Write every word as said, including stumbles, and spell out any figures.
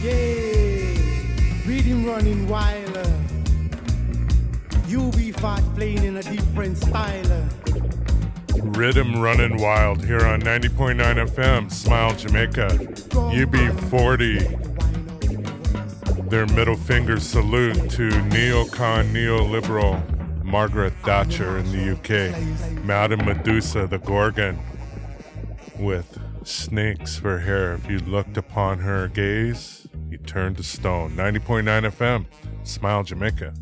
Yeah, rhythm running wild. uh. You be fast playing in a different style. uh. Rhythm running wild here on ninety point nine F M, Smile Jamaica. U B forty. Their middle finger salute to neocon, neoliberal Margaret Thatcher in the U K. Madame Medusa, the Gorgon, with snakes for hair. If you looked upon her gaze, you turned to stone. ninety point nine F M, Smile Jamaica.